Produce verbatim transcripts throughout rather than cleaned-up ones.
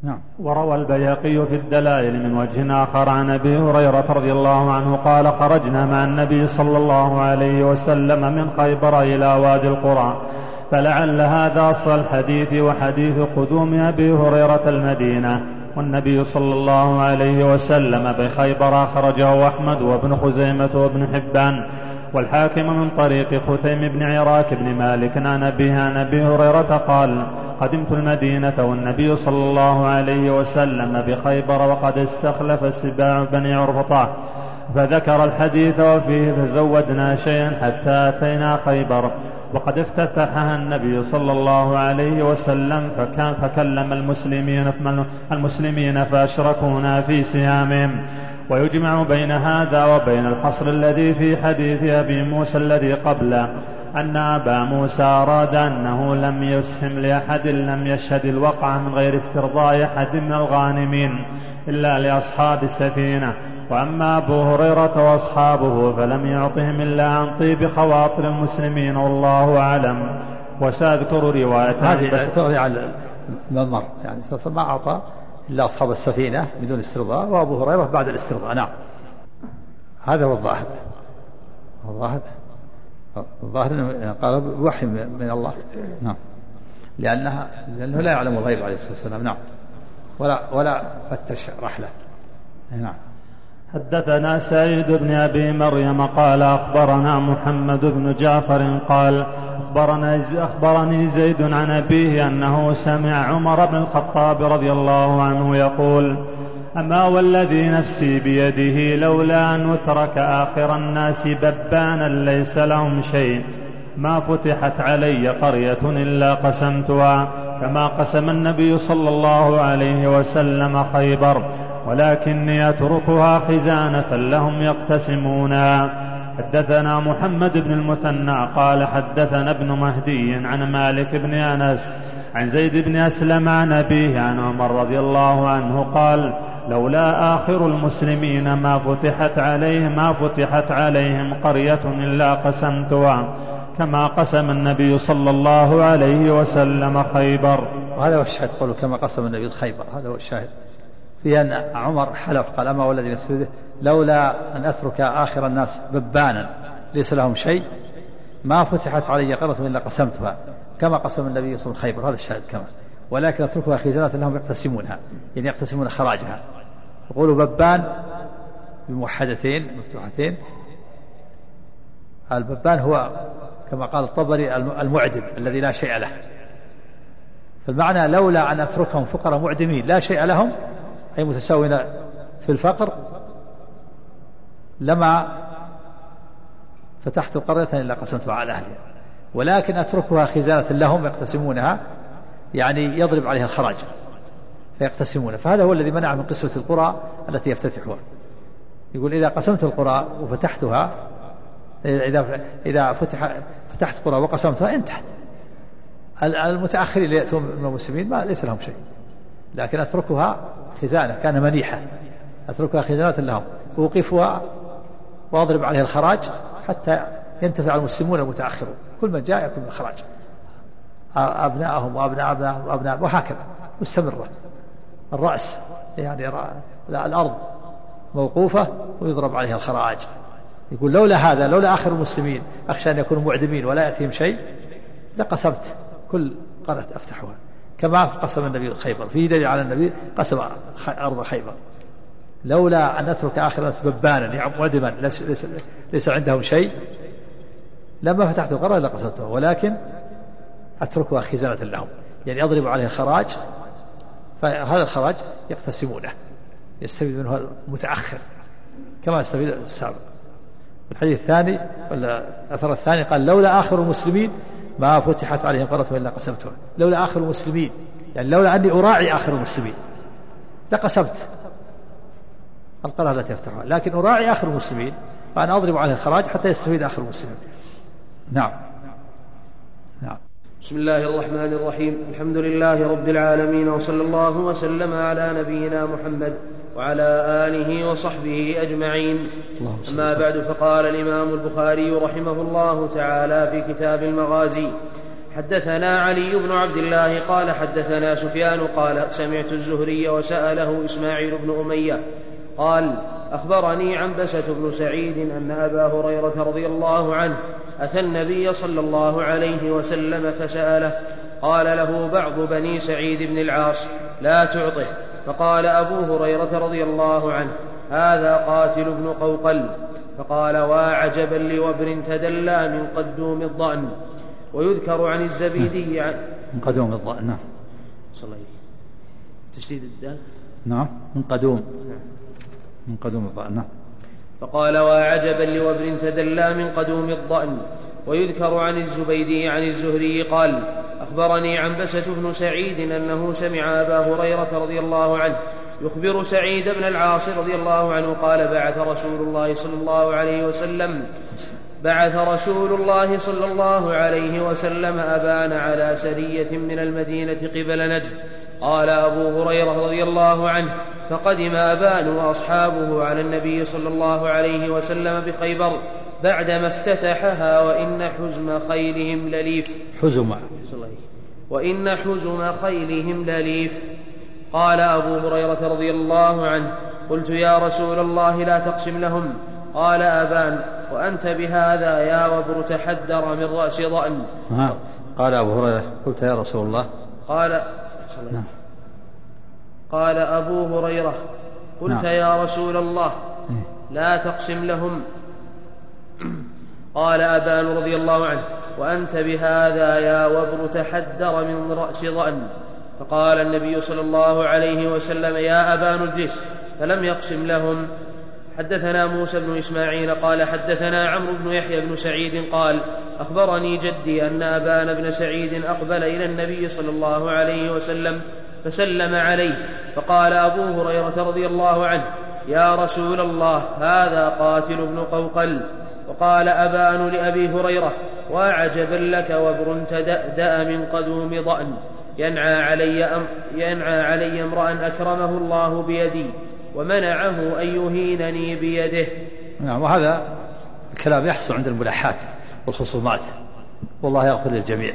نعم. وروى البيهقي في الدلائل من وجه آخر عن أبي هريرة رضي الله عنه قال خرجنا مع النبي صلى الله عليه وسلم من خيبر إلى وادي القرى، فلعل هذا أصل الحديث وحديث قدوم أبي هريرة المدينة، والنبي صلى الله عليه وسلم بخيبر أخرجه أحمد وابن خزيمة وابن حبان والحاكم من طريق خثيم بن عراك بن مالك عن أبيه عن أبي هريرة قال قدمت المدينة والنبي صلى الله عليه وسلم بخيبر وقد استخلف سباع بني عرفطة، فذكر الحديث وفيه فزودنا شيئا حتى أتينا خيبر وقد افتتحها النبي صلى الله عليه وسلم، فكان فكلم المسلمين المسلمين فأشركونا في سهامهم. ويجمع بين هذا وبين الحصر الذي في حديث أبي موسى الذي قبله أن أبا موسى أراد أنه لم يسهم لأحد لم يشهد الوقعة من غير استرضاء أحد من الغانمين إلا لأصحاب السفينة، وأما أبو هريرة وأصحابه فلم يعطهم إلا عن طيب خواطر المسلمين والله أعلم. وسأذكر رواية هذه تغني على الممر، يعني ما أعطى إلا أصحاب السفينة بدون استرضاء، وأبو هريرة بعد الاسترضاء. نعم، هذا هو الظاهر. الظاهر الظاهر قال بوحي من الله. نعم، لأنها لأنه لا يعلم الغيب عليه الصلاة والسلام. نعم، ولا ولا فتش رحلة. نعم. حدثنا سعيد بن أبي مريم قال أخبرنا محمد بن جعفر قال أخبرني زيد عن أبيه أنه سمع عمر بن الخطاب رضي الله عنه يقول أما والذي نفسي بيده لولا أن أترك آخر الناس ببانا ليس لهم شيء ما فتحت علي قرية إلا قسمتها كما قسم النبي صلى الله عليه وسلم خيبر، ولكني أتركها خزانة لهم يقتسمونها. حدثنا محمد بن المثنى قال حدثنا ابن مهدي عن مالك بن أنس عن زيد بن أسلم عن أبيه عن عمر رضي الله عنه قال لولا آخر المسلمين ما فتحت عليهم ما فتحت عليهم قرية إلا قسمتها كما قسم النبي صلى الله عليه وسلم خيبر. وهذا هو الشاهد، قوله كما قسم النبي خيبر، هذا هو الشاهد في أن عمر حلف قال أما والذي نفسه بيده لولا أن أترك آخر الناس ببانا ليس لهم شيء ما فتحت علي قرية إلا قسمتها كما قسم النبي صلى الله عليه وسلم خيبر. هذا الشاهد كما، ولكن أتركها خزانة لهم يقتسمونها، يعني يقتسمون خراجها. يقولوا ببان بموحدتين مفتوحتين. الببان هو كما قال الطبري المعدم الذي لا شيء له، فالمعنى لولا أن أتركهم فقراء معدمين لا شيء لهم أي متساوين في الفقر لما فتحت قرية إلا قسمتها على أهلها، ولكن أتركها خزانة لهم يقتسمونها، يعني يضرب عليها الخراج فيقتسمونها. فهذا هو الذي منع من قسمة القرى التي يفتتحها. يقول إذا قسمت القرى وفتحتها، إذا إذا فتح فتحت قرى وقسمتها انتهت. المتأخرين اللي يأتون من المسلمين ما ليس لهم شيء، لكن أتركها خزانة كان منيحة، أتركها خزانة لهم ووقفها وأضرب عليها الخراج حتى ينتفع المسلمون المتأخرون، كل من جاء يكون الخراج أبنائهم وأبناء أبنائهم وأبناء وهكذا مستمرة. الرأس يعني الأرض موقوفة ويضرب عليها الخراج. يقول لولا هذا لولا آخر المسلمين أخشى أن يكونوا معدمين ولا يأتيهم شيء لقسمت كل قرية أفتحها كما قسم النبي خيبر. فيه دليل على النبي قسم أرض خيبر. لولا أن أترك آخر الناس ببانا يعني معدما ليس, ليس, ليس عندهم شيء لما فتحت القرية لقسمتها، ولكن أتركها خزانة لهم، يعني أضرب عليه الخراج، فهذا الخراج يقتسمونه يستفيد منه المتأخر كما يستفيد السابق. الحديث الثاني الأثر الثاني قال لولا آخر المسلمين ما فتحت عليهم قرية إلا قسمتها. لولا آخر المسلمين يعني لولا أني أراعي آخر المسلمين لقسمت القرية التي يفتحها، لكن أراعي آخر المسلمين فأنا أضرب عليه الخراج حتى يستفيد آخر المسلمين. نعم. نعم. بسم الله الرحمن الرحيم. الحمد لله رب العالمين، وصلى الله وسلم على نبينا محمد وعلى آله وصحبه أجمعين. أما بعد، فقال الإمام البخاري رحمه الله تعالى في كتاب المغازي: حدثنا علي بن عبد الله قال حدثنا سفيان قال سمعت الزهري وسأله إسماعيل بن أمية قال أخبرني عنبسة بن سعيد أن أبا هريرة رضي الله عنه أتى النبي صلى الله عليه وسلم فسأله قال له بعض بني سعيد بن العاص لا تعطه، فقال أبو هريرة رضي الله عنه هذا قاتل بن قوقل، فقال وعجبا لوبر تدلى من قدوم الضأن. ويذكر عن الزبيدي عن من قدوم الضأن. نعم. صلى تشديد الدال. نعم من قدوم من قدوم الضأن. نعم. فقال وعجبا لوبر تدلى من قدوم الضأن. ويذكر عن الزبيدي عن الزهري قال أخبرني عنبسة بن سعيد أنه سمع أبا هريرة رضي الله عنه يخبر سعيد بن العاص رضي الله عنه قال بعث رسول الله صلى الله عليه وسلم بعث رسول الله صلى الله عليه وسلم أبان على سرية من المدينة قبل نجد. قال أبو هريرة رضي الله عنه فقدم أبان وأصحابه على النبي صلى الله عليه وسلم بخيبر بعدما افتتحها وإن حزم خيلهم لليف حزم وإن حزم خيلهم لليف. قال أبو هريرة رضي الله عنه قلت يا رسول الله لا تقسم لهم. قال أبان وأنت بهذا يا وبر تحدر من رأس ضأن. قال أبو هريرة قلت يا رسول الله قال قال أبو هريرة قلت يا رسول الله لا تقسم لهم. قال أبان رضي الله عنه وأنت بهذا يا وبر تحدر من رأس ضأن. فقال النبي صلى الله عليه وسلم يا أبان اجلس، فلم يقسم لهم. حدثنا موسى بن إسماعيل قال حدثنا عمرو بن يحيى بن سعيد قال أخبرني جدي أن أبان بن سعيد أقبل إلى النبي صلى الله عليه وسلم فسلم عليه، فقال أبو هريرة رضي الله عنه يا رسول الله هذا قاتل بن قوقل. وقال أبان لأبي هريرة وعجبا لك وبر تدأدأ من قدوم ضأن ينعى علي, أم ينعى علي امرأ أكرمه الله بيدي ومنعه أن يهينني بيده. نعم. وهذا الكلام يحصل عند الملاحات والخصومات والله يغفر للجميع.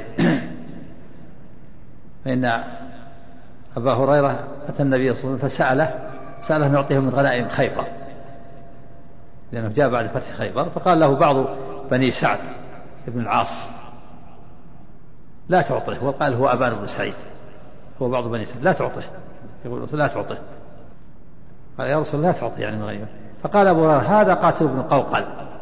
فإن أبا هريرة أتى النبي صلى الله عليه وسلم فسأله سأله أن يعطيه من غنائم خيبر لأنه جاء بعد فتح خيبر، فقال له بعض بني سعد بن العاص لا تعطيه، وقال هو أبان بن سعيد هو بعض بني سعد لا تعطيه، يقول لا تعطيه. قال يا رسول الله لا تعطيه يعني من غنيمة. فقال أبو هريرة هذا قاتل بن قوقل.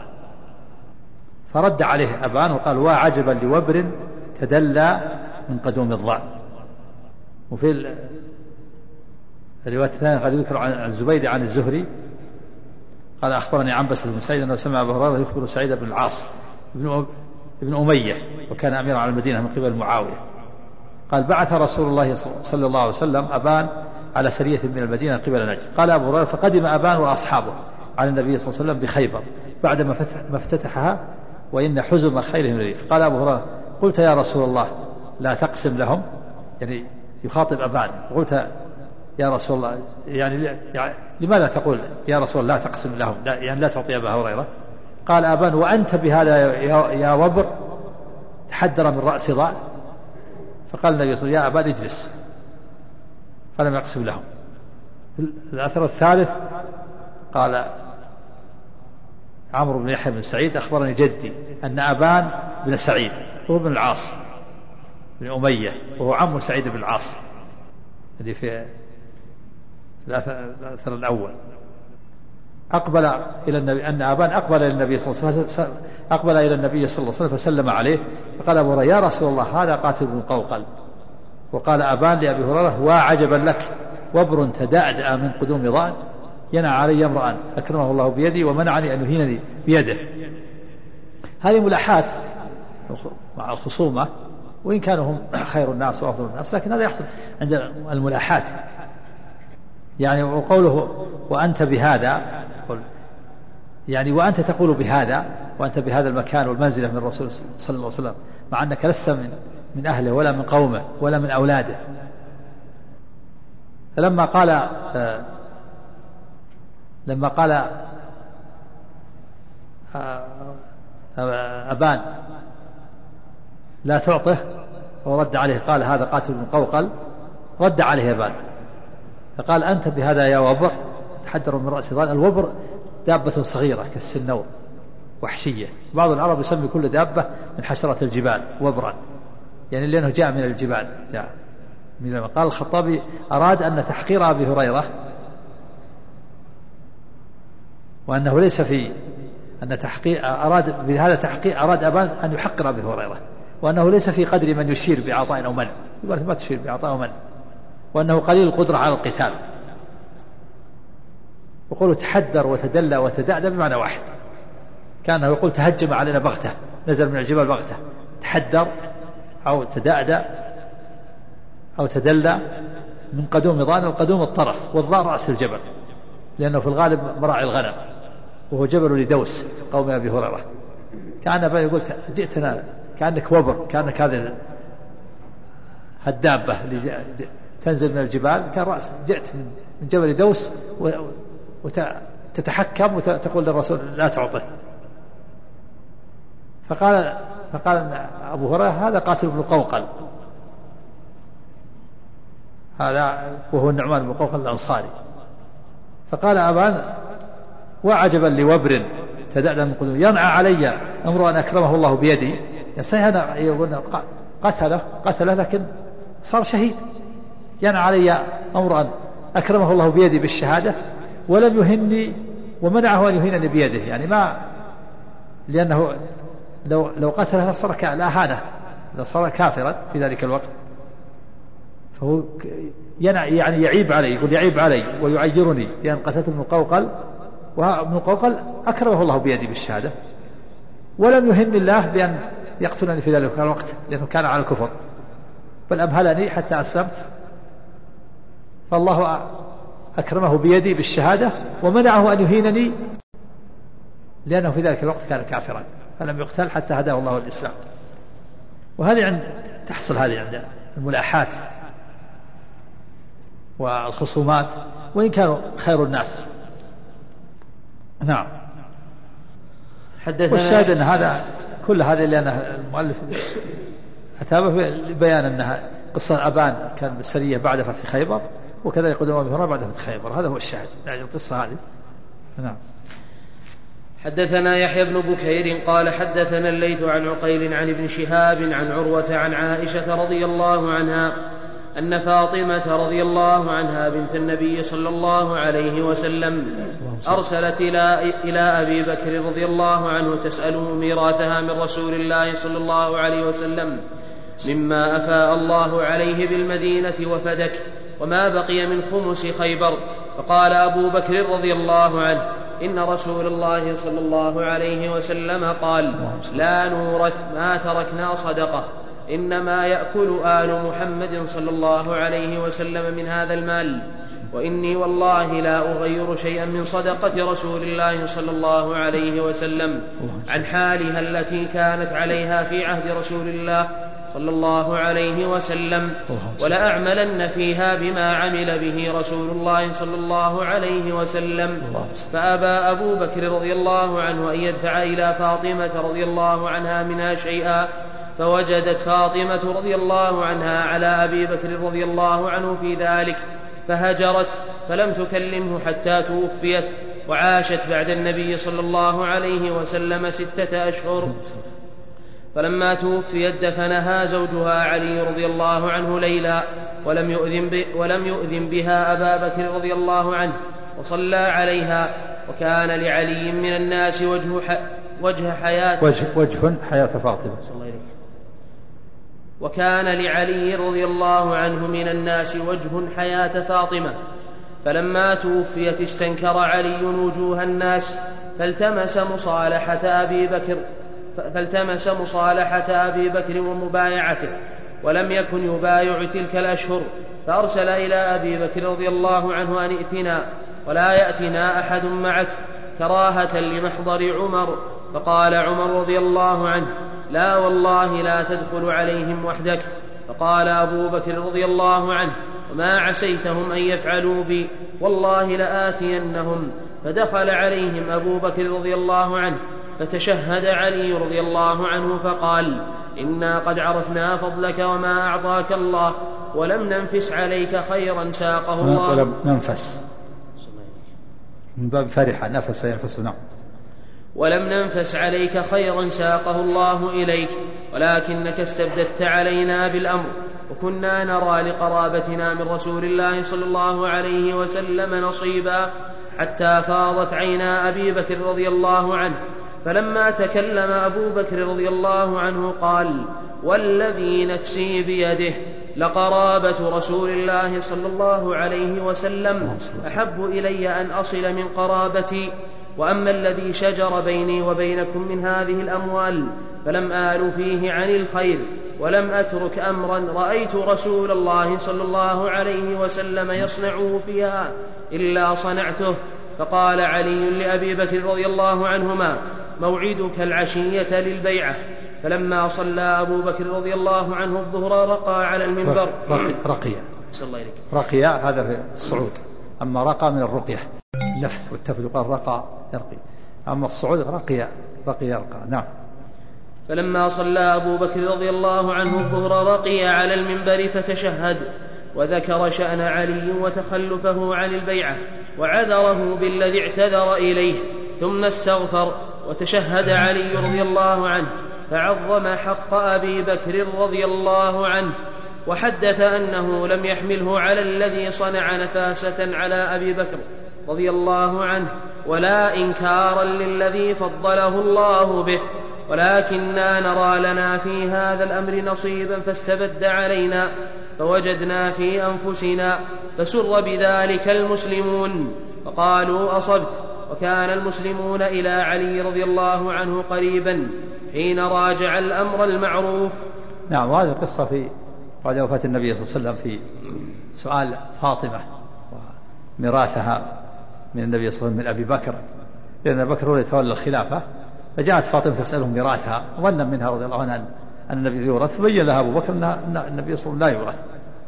فرد عليه أبان وقال وعجبا لوبر تدلى من قدوم الضأن. وفي الرواية الثانية قد يذكر عن الزبيدي عن الزهري قال أخبرني عنبسة بن سعيد أنه سمع أبا هريرة يخبر سعيد بن العاص ابن أمية وكان أميرا على المدينة من قبل معاوية قال بعث رسول الله صلى الله عليه وسلم أبان على سرية من المدينة قبل نجد. قال أبو هريرة فقدم أبان وأصحابه على النبي صلى الله عليه وسلم بخيبر بعدما ما افتتحها وإن حزم خيلهم لليف. قال أبو هريرة قلت يا رسول الله لا تقسم لهم، يعني يخاطب أبان، قلت يا رسول الله يعني, يعني لماذا تقول يا رسول الله لا تقسم لهم لا يعني لا تعطي أبا هريرة. قال أبان وأنت بهذا يا, يا وبر تحدر من رأس ضأن. فقال النبي صلى الله عليه وسلم يا أبان اجلس، فلم يقسم لهم. الأثر الثالث قال عمرو بن يحيى بن سعيد أخبرني جدي أن أبان بن سعيد هو بن العاص بن أمية وهو عم سعيد بن العاص الذي في الأثر الأول أقبل إلى النبي أن أبان أقبل إلى النبي صلى الله عليه وسلم أقبل إلى النبي صلى الله عليه وسلم فسلم عليه. فقال أبو هريرة يا رسول الله هذا قاتل بن قوقل. وقال أبان لأبي هريرة وعجبا لك وبر تدأدأ من قدوم ضأن ينعى علي امرأ أكرمه الله بيدي ومنعني أن يهينني بيده. هذه ملاحات مع الخصومة وإن كانوا هم خير الناس وأفضل الناس، لكن هذا يحصل عند الملاحات. يعني وقوله وأنت بهذا يعني وأنت تقول بهذا وأنت بهذا المكان والمنزلة من الرسول صلى الله عليه وسلم مع أنك لست من, من أهله ولا من قومه ولا من أولاده. فلما قال آه لما قال آه أبان لا تعطه ورد عليه قال هذا قاتل بن قوقل، رد عليه أبان فقال أنت بهذا يا وبر تحدر من رأس ضان. الوبر دابة صغيرة كالسنور وحشية، بعض العرب يسمي كل دابة من حشرة الجبال وبرا، يعني لأنه جاء من الجبال جاء من. قال الخطابي أراد أن تحقير أبي هريرة وأنه ليس في أن تحقير، أراد بهذا تحقير، أراد أبان أن يحقر أبي هريرة، وأنه ليس في قدر من يشير بعطاء أو منع، يقول ما تشير بعطاء أو منع، وأنه قليل القدرة على القتال. يقول تحدر وتدلى وتدعدى بمعنى واحد، كانه يقول تهجم علينا بغتة، نزل من الجبال بغتة، تحدر أو تدعدى أو تدلى من قدوم ضان، القدوم الطرف والضاء رأس الجبل، لأنه في الغالب مراعي الغنم، وهو جبل لدوس قوم أبي هريرة. كان أبا يقول جئتنا كأنك وبر، كأنك هذه الدابة اللي تنزل من الجبال، كان رأس جئت من جبل دوس وتتحكم وتقول للرسول لا تعطه. فقال فقال أبو هريرة هذا قاتل بن قوقل، هذا وهو النعمان بن قوقل الأنصاري. فقال أبان وعجبا لوبر تدعنا من قدوم، ينعى علي أمر أن أكرمه الله بيدي، هذا يقول قتله قتله لكن صار شهيد، ينعى علي أمر أن أكرمه الله بيدي بالشهادة ولم يهني ومنعه أن يهينني بيده، يعني ما، لأنه لو لو قتله صار لأهانة، صار كافرا في ذلك الوقت. فهو يعني يعيب علي، يقول يعيب علي ويعيرني لأن قتلت ابن قوقل، وابن قوقل أكرمه الله بيدي بالشهادة ولم يهن الله بأن يقتلني في ذلك الوقت لأنه كان على الكفر، بل أمهلني حتى أسلمت، فالله أكرمه بيدي بالشهادة ومنعه أن يهينني لأنه في ذلك الوقت كان كافرا، فلم يقتل حتى هداه الله الإسلام. وهذه عند تحصل هذه عند الملاحات والخصومات وإن كانوا خير الناس. نعم. والشاهد أن هذا كل هذا لأن المؤلف أتابه لبيان أنها قصة أبان كان بالسرية بعد فتح خيبر، وكذلك قدوم أبي هريرة بعد فتح خيبر، هذا هو الشاهد يعني القصة هذه. نعم. حدثنا يحيى بن بكير قال حدثنا الليث عن عقيل عن ابن شهاب عن عروة عن عائشة رضي الله عنها أن فاطمة رضي الله عنها بنت النبي صلى الله عليه وسلم أرسلت إلى أبي بكر رضي الله عنه تسأله ميراثها من رسول الله صلى الله عليه وسلم مما أفاء الله عليه بالمدينة وفدك وما بقي من خمس خيبر. فقال أبو بكر رضي الله عنه إن رسول الله صلى الله عليه وسلم قال لا نورث ما تركنا صدقة، إنما يأكل آل محمد صلى الله عليه وسلم من هذا المال، وإني والله لا أغير شيئا من صدقة رسول الله صلى الله عليه وسلم عن حالها التي كانت عليها في عهد رسول الله صلى الله عليه وسلم، ولأعملن فيها بما عمل به رسول الله صلى الله عليه وسلم. فأبى أبو بكر رضي الله عنه أن يدفع إلى فاطمة رضي الله عنها منها شيئا، فوجدت فاطمة رضي الله عنها على أبي بكر رضي الله عنه في ذلك فهجرت، فلم تكلمه حتى توفيت، وعاشت بعد النبي صلى الله عليه وسلم ستة أشهر. فلما توفيت دفنها زوجها علي رضي الله عنه ليلا، ولم يؤذن, ولم يؤذن بها أبا بكر رضي الله عنه، وصلى عليها. وكان لعلي من الناس وجه, ح... وجه حياة وجه, وجه حياة فاطمة وكان لعلي رضي الله عنه من الناس وجه حياة فاطمة. فلما توفيت استنكر علي وجوه الناس فالتمس مصالحة أبي بكر فالتمس مصالحة أبي بكر ومبايعته، ولم يكن يبايع تلك الأشهر، فأرسل إلى أبي بكر رضي الله عنه أن ائتنا ولا يأتنا أحد معك كراهة لمحضر عمر. فقال عمر رضي الله عنه لا والله لا تدخل عليهم وحدك. فقال أبو بكر رضي الله عنه وما عسيتهم أن يفعلوا بي، والله لآتينهم. فدخل عليهم أبو بكر رضي الله عنه فتشهد علي رضي الله عنه فقال إنا قد عرفنا فضلك وما أعطاك الله ولم ننفس عليك خيرا ساقه الله. ولم ننفس من باب فرحة نفس ينفس. نعم. ولم ننفس عليك خيرا ساقه الله إليك ولكنك استبددت علينا بالأمر وكنا نرى لقرابتنا من رسول الله صلى الله عليه وسلم نصيبا حتى فاضت عينا أبي بكر رضي الله عنه. فلما تكلم أبو بكر رضي الله عنه قال والذي نفسي بيده لقرابة رسول الله صلى الله عليه وسلم أحب إلي أن أصل من قرابتي وأما الذي شجر بيني وبينكم من هذه الأموال فلم آل فيه عن الخير ولم أترك أمرا رأيت رسول الله صلى الله عليه وسلم يصنعه فيها إلا صنعته. فقال علي لأبي بكر رضي الله عنهما موعدك العشية للبيعة. فلما صلى أبو بكر رضي الله عنه الظهر رقى على المنبر. رقية صلى الله عليه وسلم. رقية هذا في الصعود، أما رقى من الرقية لفظ والتفت قال رقى يرقي، أما الصعود رقية رقي يرقى. نعم. فلما صلى أبو بكر رضي الله عنه الظهر رقي على المنبر فتشهد وذكر شأن علي وتخلفه عن البيعة وعذره بالذي اعتذر إليه ثم استغفر وتشهد علي رضي الله عنه فعظم حق أبي بكر رضي الله عنه وحدث أنه لم يحمله على الذي صنع نفاسة على أبي بكر رضي الله عنه ولا إنكارا للذي فضله الله به ولكننا نرى لنا في هذا الأمر نصيبا فاستبد علينا فوجدنا في أنفسنا فسر بذلك المسلمون فقالوا أصبت. وكان المسلمون إلى علي رضي الله عنه قريبا حين راجع الأمر المعروف. نعم. وهذه القصة في بعد وفاة النبي صلى الله عليه وسلم في سؤال فاطمة وميراثها من النبي صلى الله عليه وسلم من أبي بكر، لأن أبي بكر هو يتولى الخلافة، فجاءت فاطمة تسأله ميراثها ظنا منها رضي الله عنها أن النبي يورث، فبين لها أبو بكر أن النبي صلى الله عليه وسلم لا يورث.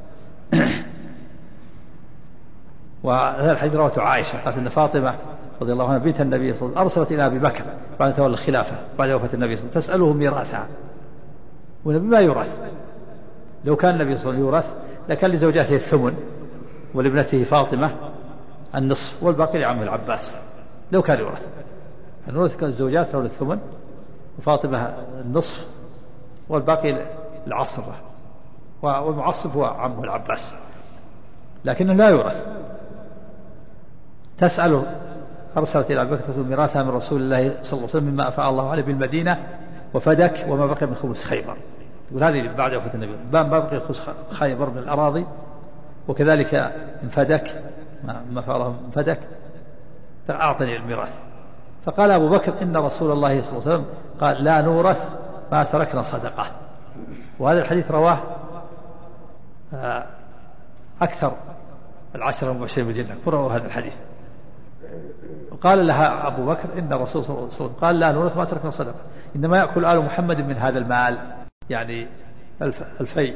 وهذا الحديث رواه عائشة قالت أن فاطمة رضي الله عنها بنت النبي صلى الله عليه وسلم أرسلت إلى أبي بكر بعد تولى الخلافة بعد وفاة النبي صلى الله عليه وسلم تسأله ميراثها والنبي ما يورث. لو كان النبي صلى الله عليه وسلم يورث لكان لزوجاته الثمن ولابنته فاطمة النصف والباقي لعم العباس لو كان يورث. الورث كان الزوجات له الثمن وفاطمة النصف والباقي العصبة والمعصب هو عمه العباس، لكنه لا يورث. تسأله أرسلت إلى أبي بكر ميراثها من رسول الله صلى الله عليه وسلم مما أفاء الله عليه بالمدينة وفدك وما بقي من خبز خيبر. تقول هذه بعد وفاة النبي ما بقي خبز خيبر من الأراضي وكذلك من فدك ما أفاء الله من فدك أعطني الميراث. فقال أبو بكر إن رسول الله صلى الله عليه وسلم قال لا نورث ما تركنا صدقة. وهذا الحديث رواه أكثر العشرة المبشرين بالجنة رواه هذا الحديث. وقال لها أبو بكر إن الرسول صلى الله عليه وسلم قال لا نورث ما تركنا صدقة إنما يأكل آل محمد من هذا المال، يعني الفي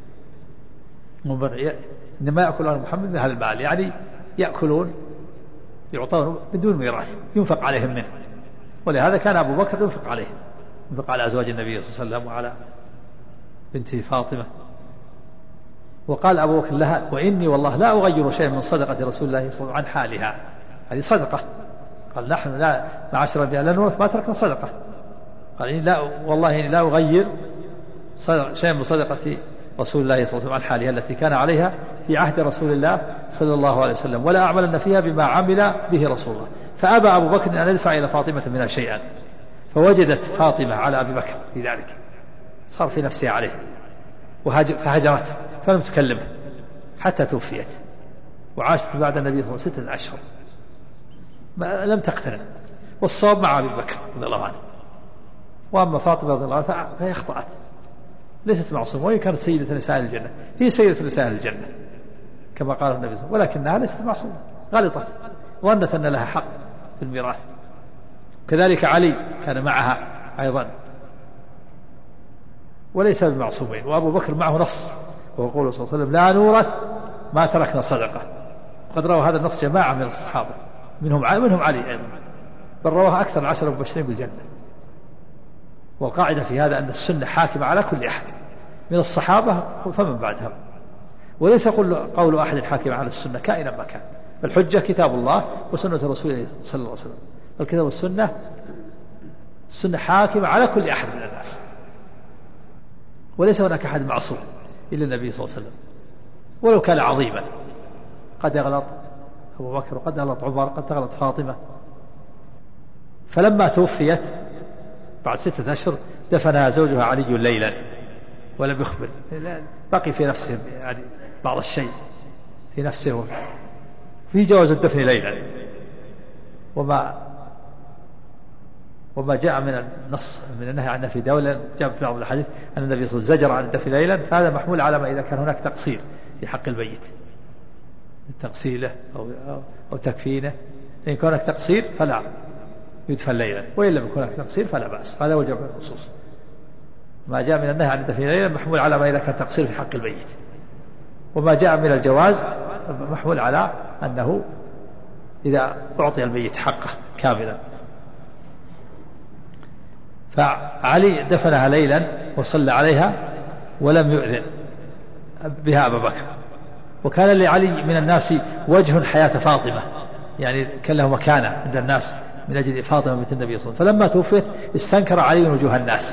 إنما يأكل آل محمد من هذا المال، يعني يأكلون يعطون بدون ميراث ينفق عليهم منه. ولهذا كان أبو بكر ينفق عليه ينفق على أزواج النبي صلى الله عليه وسلم وعلى بنته فاطمة. وقال أبو بكر لها وإني والله لا أغير شيئا من صدقة رسول الله صلى الله عليه وسلم عن حالها، هذه صدقة. قال نحن لا معاشر الأنبياء لا نورث ما تركنا صدقة. قال إني لا والله إني لا أغير شيئا من صدقة رسول الله صلى الله عليه وسلم عن حالها التي كان عليها في عهد رسول الله صلى الله عليه وسلم ولا أعملن فيها بما عمل به رسول الله. فأبى أبو بكر أن يدفع إلى فاطمة منها شيئا، فوجدت فاطمة على أبي بكر في ذلك صار في نفسها عليه فهجرته فلم تكلمه حتى توفيت وعاشت بعد النبي صلى الله عليه وسلم ستة أشهر لم تقتنع. والصواب مع أبي بكر رضي الله عنه. وأما فاطمة رضي الله عنها فهي أخطأت ليست معصومة وهي كانت سيدة نساء الجنة، هي سيدة نساء الجنة كما قال النبي صلى الله عليه وسلم، ولكنها ليست معصومة غلطت ظنت أن لها حق في الميراث. كذلك علي كان معها أيضا وليس بمعصومين. وأبو بكر معه نص وهو قوله صلى الله عليه وسلم لا نورث ما تركنا صدقة. قد روى هذا النص جماعة من الصحابة منهم منهم علي أيضا، بل رواه أكثر العشرة المبشرين بالجنة. والقاعدة في هذا أن السنة حاكمة على كل أحد من الصحابة فمن بعدهم، وليس قول أحد حاكم على السنة كائنا ما كان. الحجة كتاب الله وسنة رسوله صلى الله عليه وسلم. الكتاب والسنة السنة حاكمة على كل أحد من الناس، وليس هناك أحد معصوم إلا النبي صلى الله عليه وسلم، ولو كان عظيما. قد يغلط أبو بكر وقد يغلط عمر قد تغلط فاطمة. فلما توفيت بعد ستة أشهر دفنها زوجها علي ليلا ولم يخبر، بقي في نفسه يعني بعض الشيء في نفسه في جواز الدفن ليلا. وما وما جاء من النص من النهي عن في دولة جاء في بعض الحديث أن النبي صلى الله عليه وسلم زجر عن الدفن ليلا، فهذا محمول على ما إذا كان هناك تقصير في حق الميت، تقصيله أو, أو, أو تكفينه. إن كان هناك تقصير فلا يدفن ليلا، وإن لم يكن هناك تقصير فلا بأس. هذا وجه من النصوص. ما جاء من النهي عن الدفن ليلا محمول على ما إذا كان تقصير في حق الميت، وما جاء من الجواز محمول على أنه إذا أعطي الميت حقه كاملا. فعلي دفنها ليلا وصلى عليها ولم يؤذن بها أبا بكر. وكان لعلي من الناس وجه حياة فاطمة، يعني كان له مكانة عند الناس من أجل فاطمة بنت النبي صلى الله عليه وسلم. فلما توفيت استنكر علي وجوه الناس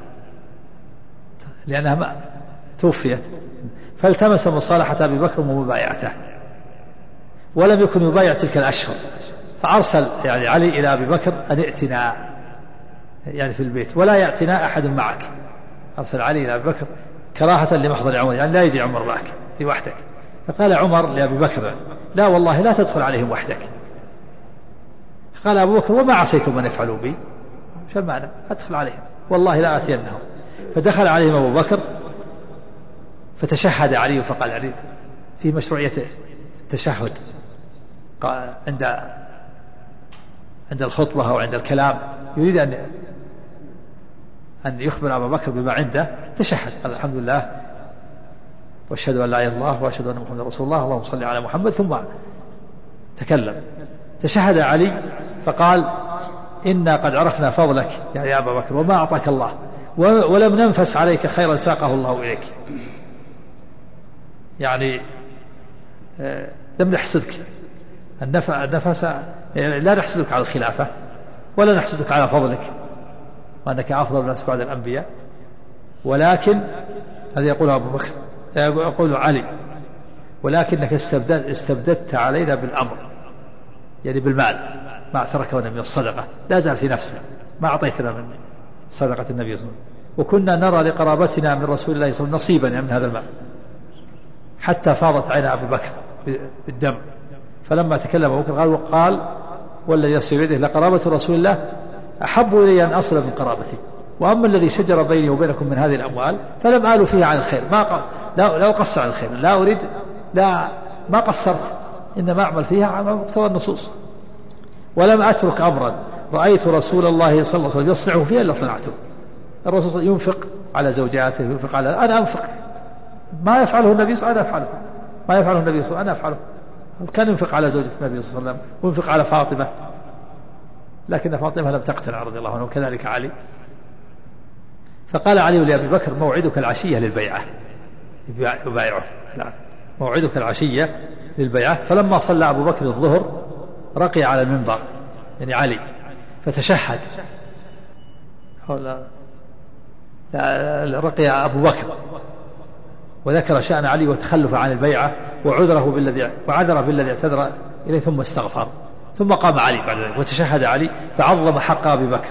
لأنها ما توفيت، فالتمس مصالحة أبي بكر ومبايعته، ولم يكن يبايع تلك الأشهر. فأرسل يعني علي إلى أبي بكر أن ائتنا يعني في البيت ولا يأتنا أحد معك. أرسل علي إلى أبي بكر كراهة لمحضر عمر، يعني لا يجي عمر معك في وحدك. فقال عمر لأبي بكر لا والله لا تدخل عليهم وحدك. قال أبو بكر وما عصيتم أن يفعلوا بي، شو المعنى أدخل عليهم والله لا أتينهم. فدخل عليهم أبو بكر فتشهد علي فقال علي في مشروعية التشهد عند عند الخطبة أو عند الكلام، يريد أن أن يخبر أبا بكر بما عنده. تشهد قال الحمد لله وأشهد أن لا إله إلا الله وأشهد أن محمدا رسول الله اللهم صل على محمد، ثم تكلم. تشهد علي فقال إنا قد عرفنا فضلك يا أبا بكر وما أعطاك الله، ولم ننفس عليك خيرا ساقه الله إليك. يعني لم نحسدك النفس، لا نحسدك على الخلافة ولا نحسدك على فضلك وأنك أفضل الناس بعد الأنبياء، ولكن هذا يقول أبو بكر يقول علي ولكنك استبددت, استبددت علينا بالأمر، يعني بالمال ما تركنا من الصدقة، لا زال في نفسه ما أعطيتنا من صدقة النبي صلى الله عليه وسلم، وكنا نرى لقرابتنا من رسول الله صلى الله عليه وسلم نصيبا يعني من هذا المال، حتى فاضت عين أبو بكر بالدم. فلما تكلم أبو بكر قال وقال والذي نفسي بيده لقرابة رسول الله أحب إلي أن أصل من قرابتي، وأما الذي شجر بيني وبينكم من هذه الأموال فلم آل فيها عن الخير، ما ق... لا, لا أقصر عن الخير، لا أريد لا ما قصرت، إنما أعمل فيها على مقتضى النصوص، ولم أترك أمرا رأيت رسول الله صلى الله عليه وسلم يصنعه فيها إلا صنعته. الرسول ينفق على زوجاته، ينفق على أنا أنفق، ما يفعله النبي صلى الله عليه وسلم أنا أفعله، ما يفعله النبي صلى الله عليه وسلم أنا أفعله. كان ينفق على زوجة النبي صلى الله عليه وسلم وينفق على فاطمة، لكن فاطمة لم تقتنع رضي الله عنه، وكذلك علي. فقال علي لأبي بكر موعدك العشية للبيعة، يبايعه موعدك العشية للبيعة. فلما صلى أبو بكر الظهر رقي على المنبر يعني علي فتشهد، رقي أبو بكر وذكر شأن علي وتخلف عن البيعة وعذره بالذي وعذره بالذي اعتذر إليه ثم استغفر، ثم قام علي بعد ذلك وتشهد علي فعظم حق أبي بكر،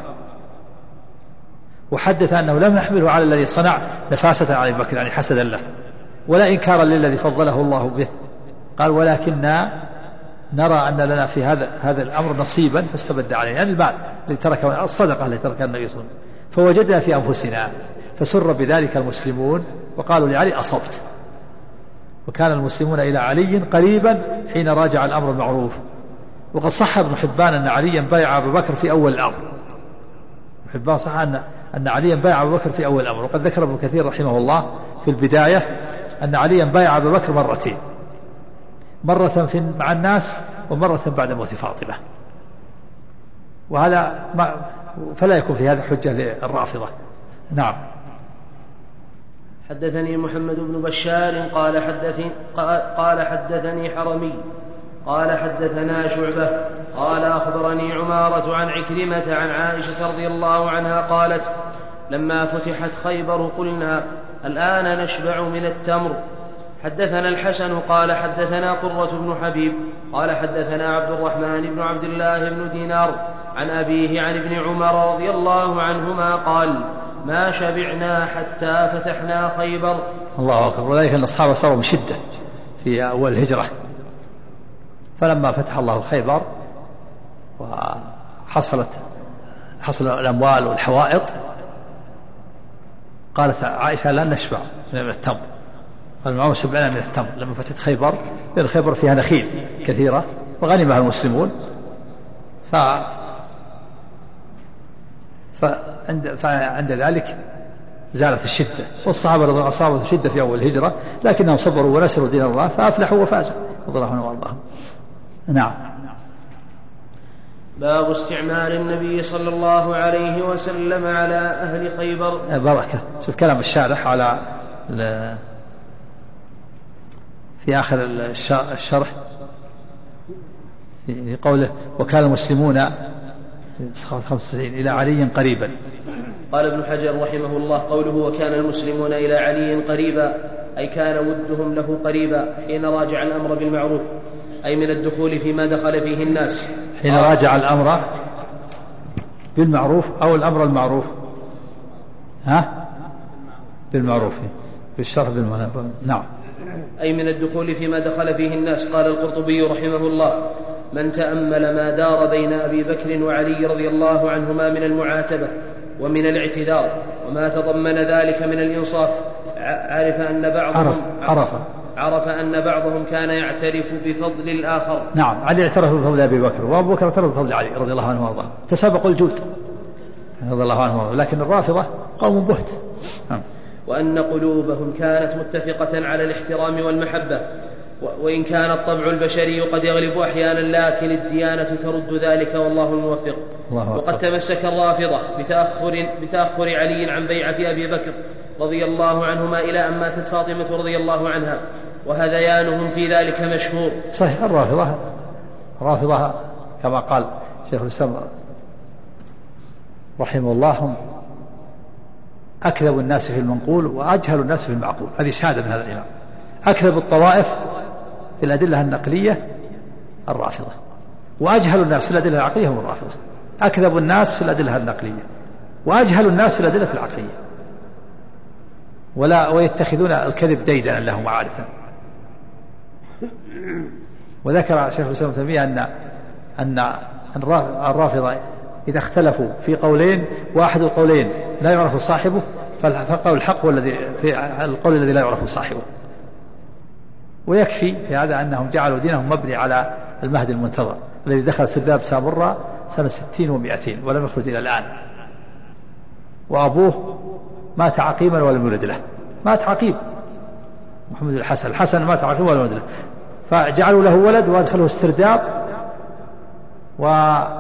وحدث أنه لم يحمله على الذي صنع نفاسة على أبي بكر يعني حسدا له ولا إنكارا للذي فضله الله به. قال ولكننا نرى أن لنا في هذا هذا الأمر نصيبا فاستبد عليه، يعني المال الذي تركه الصدقة التي تركها النبي صلى الله عليه وسلم، فوجدنا في أنفسنا فسر بذلك المسلمون وقالوا لعلي أصبت. وكان المسلمون إلى علي قريبا حين راجع الأمر المعروف. وقد صح ابن حبان أن عليا بايع أبو بكر في أول الأمر، ابن حبان صح أن أن عليا بايع أبو بكر في أول الأمر. وقد ذكر ابن كثير رحمه الله في البداية أن عليا بايع أبو بكر مرتين، مرة في مع الناس ومرة بعد موت فاطمة. وهذا ما فلا يكون في هذا حجة للرافضة. نعم. حدثني محمد بن بشار قال حدثني, قال حدثني حرمي قال حدثنا شعبة قال أخبرني عمارة عن عكرمة عن عائشة رضي الله عنها قالت لما فتحت خيبر قلنا الآن نشبع من التمر. حدثنا الحسن قال حدثنا قرة بن حبيب قال حدثنا عبد الرحمن بن عبد الله بن دينار عن أبيه عن ابن عمر رضي الله عنهما قال ما شبعنا حتى فتحنا خيبر. الله أكبر. وذلك أن الصحابة صاروا من شدة في أول الهجرة، فلما فتح الله خيبر وحصلت حصل الأموال والحوائط قالت عائشة لا نشبع من التمر، قال ما شبعنا من التمر. لما فتحت خيبر، لأن خيبر فيها نخيل كثيرة وغنمها المسلمون، ف فعند, فعند ذلك زالت الشدة، والصحابة أصابت الشدة في أول الهجرة لكنهم صبروا ونسروا دين الله فأفلحوا وفازوا رضي الله عنهم وارضاهم. نعم. باب استعمال النبي صلى الله عليه وسلم على أهل خيبر. بركة. شوف كلام الشارح على في آخر الشرح في قوله وكان المسلمون خمسة وتسعين إلى علي قريبا. قال ابن حجر رحمه الله قوله وكان المسلمون إلى علي قريبا أي كان ودهم له قريبا حين راجع الأمر بالمعروف، أي من الدخول فيما دخل فيه الناس. حين راجع الأمر بالمعروف أو الأمر المعروف ها بالمعروف بالشرف بالمعروف. نعم. أي من الدخول فيما دخل فيه الناس. قال القرطبي رحمه الله من تأمل ما دار بين أبي بكر وعلي رضي الله عنهما من المعاتبة ومن الاعتذار وما تضمن ذلك من الإنصاف عرف أن بعضهم عرف, عرف أن بعضهم كان يعترف بفضل الآخر. نعم. علي اعترف بفضل أبي بكر وأبو بكر اعترف بفضل علي رضي الله عنه وارضاه، تسابقوا الجود رضي الله عنه وارضاه، لكن الرافضة قوم بهت. نعم. وأن قلوبهم كانت متفقة على الاحترام والمحبة، وإن كان الطبع البشري قد يغلب أحيانا لكن الديانة ترد ذلك والله الموفق. وقد تمسك الرافضة بتأخر, بتأخر علي عن بيعة أبي بكر رضي الله عنهما إلى أن ماتت فاطمة رضي الله عنها، وهذيانهم في ذلك مشهور. صحيح. الرافضة الرافضة كما قال شيخ الإسلام رحمه الله هم أكذب الناس في المنقول وأجهل الناس في المعقول. هذه شهادة من هذا الإمام. أكذب الطوائف في الأدلة النقلية الرافضة، وأجهل الناس في الأدلة العقلية هم الرافضة. أكذب الناس في الأدلة النقلية وأجهل الناس في الأدلة العقلية، ولا ويتخذون الكذب ديدنا لهم عادة. وذكر شيخ الإسلام ابن تيمية أن أن الرافضة إذا اختلفوا في قولين واحد القولين لا يعرف صاحبه فالقول الحق هو الذي في القول الذي لا يعرف صاحبه. ويكفي في هذا أنهم جعلوا دينهم مبني على المهدي المنتظر الذي دخل سرداب سامراء سنة ستين ومئتين ولم يخرج إلى الآن، وأبوه مات عقيما ولم يولد له، مات عقيم محمد الحسن الحسن مات عقيما ولم يولد له، فجعلوا له ولد وادخلوا السرداب وسنة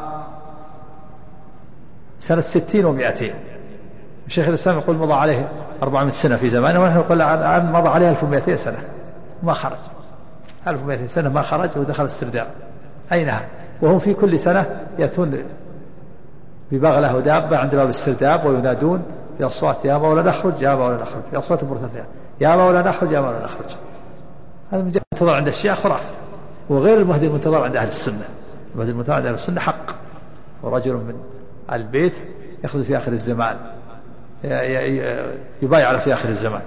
ستين ومئتين. الشيخ الإسلام يقول مضى عليه أربعمائة سنة في زمانه، ونحن نقول عن مضى عليه ألف ومئتين سنة ما خرج، ألف ومئتين سنة ما خرج ودخل السرداب. أينها؟ وهم في كل سنة يأتون ببغلة ودابة عند باب السرداب وينادون بأصوات يا مولا نخرج يا مولا نخرج، بأصوات مرتفعة يا مولا نخرج يا مولا نخرج. هذا المجال المنتظر عند الشيعة خرافة، وغير المهدي المنتظر عند أهل السنة. المهدي المنتظر عند أهل السنة حق، ورجل من البيت يخرج في آخر الزمان يبايع في آخر الزمان.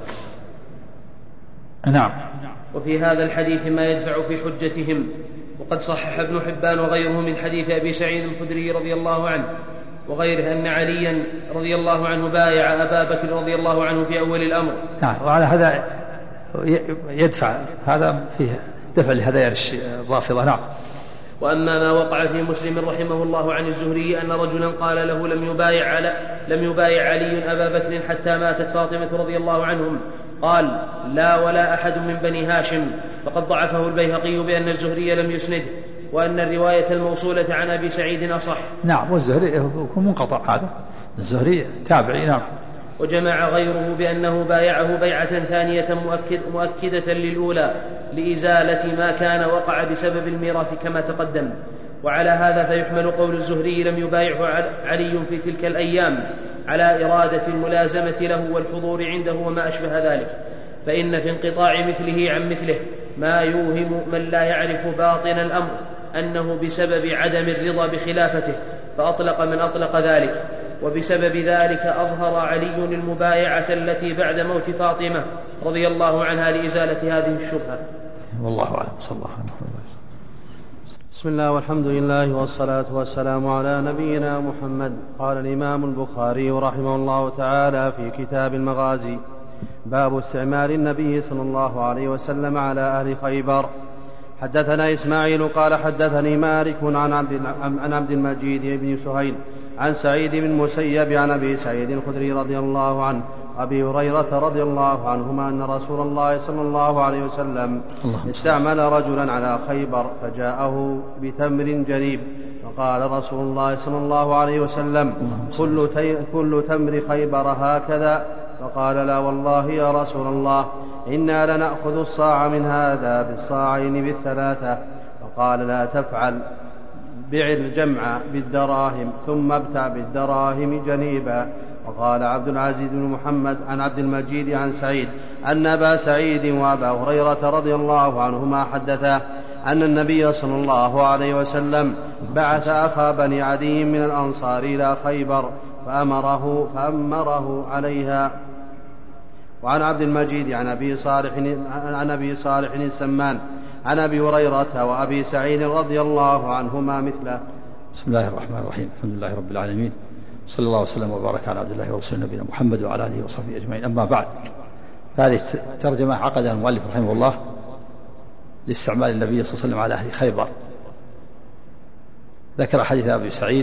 نعم. وفي هذا الحديث ما يدفع في حجتهم. وقد صحح ابن حبان وغيره من حديث أبي سعيد الخدري رضي الله عنه وغيره أن عليا رضي الله عنه بايع أبا بكر رضي الله عنه في أول الأمر. نعم. وعلى هذا يدفع هذا فيه دفع لهدايا الرافضة. نعم. وأما ما وقع في مسلم رحمه الله عن الزهري أن رجلا قال له لم يبايع على لم يبايع علي أبا بكر حتى ماتت فاطمة رضي الله عنهم قال: لا ولا أحد من بني هاشم. فقد ضعفه البيهقي بأن الزهري لم يسنده، وأن الرواية الموصولة عن أبي سعيد أصح. نعم، والزهري يكون منقطع، هذا الزهري تابعي. نعم. وجمع غيره بأنه بايعه بيعة ثانية مؤكد مؤكدة للأولى لإزالة ما كان وقع بسبب الميراث كما تقدم. وعلى هذا فيحمل قول الزهري لم يبايعه علي في تلك الأيام على إرادة الملازمة له والحضور عنده وما أشبه ذلك، فإن في انقطاع مثله عن مثله ما يوهم من لا يعرف باطن الأمر أنه بسبب عدم الرضا بخلافته، فأطلق من أطلق ذلك. وبسبب ذلك أظهر علي المبايعة التي بعد موت فاطمة رضي الله عنها لإزالة هذه الشبهة. والله أعلم. صلى الله عليه وسلم. بسم الله والحمد لله والصلاة والسلام على نبينا محمد. قال الإمام البخاري رحمه الله تعالى في كتاب المغازي: باب استعمال النبي صلى الله عليه وسلم على أهل خيبر. حدثنا إسماعيل قال حدثني مالك عن عبد, عن عبد المجيد بن سهيل عن سعيد بن المسيب عن أبي سعيد الخدري رضي الله عنه أبي هريرة رضي الله عنهما أن رسول الله صلى الله عليه وسلم استعمل رجلا على خيبر فجاءه بتمر جريب، فقال رسول الله صلى الله عليه وسلم: كل, كل تمر خيبر هكذا؟ فقال: لا والله يا رسول الله، إنا لنأخذ الصاع من هذا بالصاعين بالثلاثة. فقال: لا تفعل، بع الجمع بالدراهم ثم ابتع بالدراهم جنيبا. وقال عبد العزيز بن محمد عن عبد المجيد عن سعيد أن أبا سعيد وأبا هريرة رضي الله عنهما حدثا أن النبي صلى الله عليه وسلم بعث أخا بني عدي من الأنصار إلى خيبر فأمره, فأمره عليها. وعن عبد المجيد عن أبي صالح عن أبي صالح السمان عن أبي هريرة وأبي سعيد رضي الله عنهما مثله. بسم الله الرحمن الرحيم. الحمد لله رب العالمين، صلى الله وسلم وبارك على عبد الله ورسوله نبينا محمد وعلى آله وصحبه أجمعين. أما بعد، هذه ترجمة عقدها المؤلف رحمه الله لاستعمال النبي صلى الله عليه وسلم على أهل خيبر. ذكر حديث أبي سعيد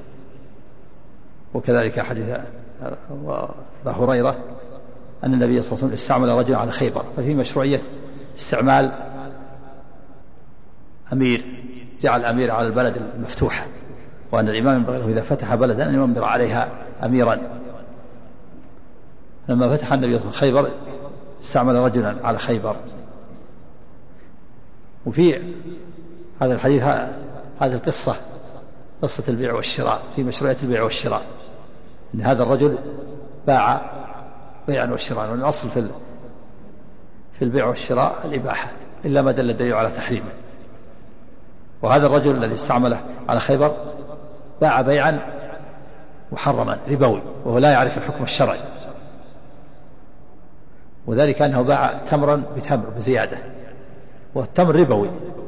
وكذلك حديث أبا هريرة أن النبي صلى الله عليه وسلم استعمل رجلا على خيبر، ففي مشروعية استعمال أمير، جعل أمير على البلد المفتوحة، وأن الإمام ينبغي له إذا فتح بلدا أن يمر عليها أميرا. لما فتح النبي صلى الله عليه وسلم خيبر استعمل رجلا على خيبر. وفي هذا الحديث هذه القصة قصة البيع والشراء، في مشروعية البيع والشراء، أن هذا الرجل باع بيعا والشراء، والأصل في في البيع والشراء الإباحة إلا ما دل الدليل على تحريمه. وهذا الرجل الذي استعمله على خيبر باع بيعا محرما ربوي، وهو لا يعرف الحكم الشرعي، وذلك أنه باع تمرا بتمر بزيادة، والتمر ربوي،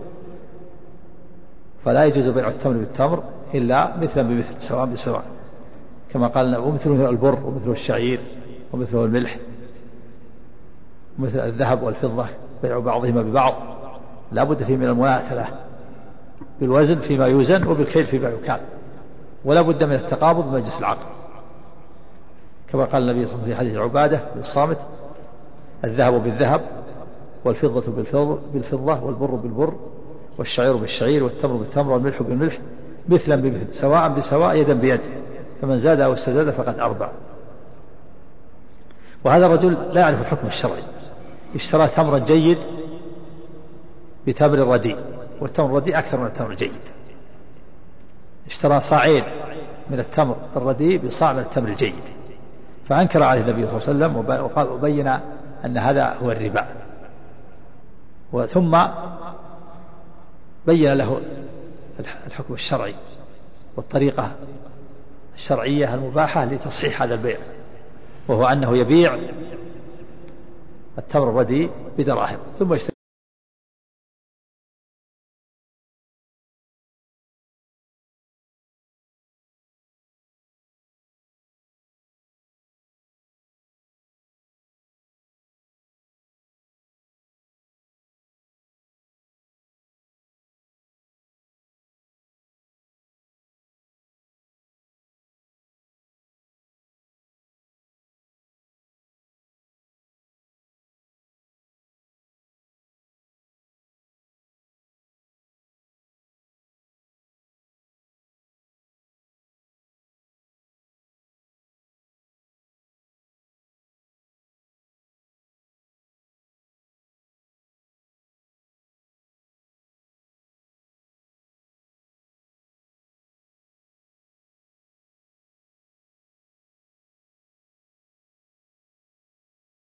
فلا يجوز بيع التمر بالتمر إلا مثلا بمثل سواء بسواء، كما قال: ومثله البر ومثله الشعير ومثله الملح ومثل الذهب والفضة بيع بعضهما ببعض، لا بد فيه من المماثلة بالوزن فيما يوزن وبالكيل فيما يكال، ولا بد من التقابض بمجلس العقد، كما قال النبي صلى الله عليه وسلم في حديث عبادة بالصامت: الذهب بالذهب والفضة بالفضة والبر بالبر والشعير بالشعير والتمر بالتمر والملح بالملح مثلا بمثل سواء بسواء يدا بيد، فمن زاد أو استزاد فقد أربع. وهذا الرجل لا يعرف الحكم الشرعي، اشترى تمرا جيد بتمر رديء، والتمر الرديء أكثر من التمر الجيد، اشترى صاعين من التمر الرديء بصاع من التمر الجيد، فأنكر عليه النبي صلى الله عليه وسلم وبين أن هذا هو الربا، ثم بين له الحكم الشرعي والطريقة الشرعية المباحة لتصحيح هذا البيع، وهو أنه يبيع التمر الرديء بدراهم ثم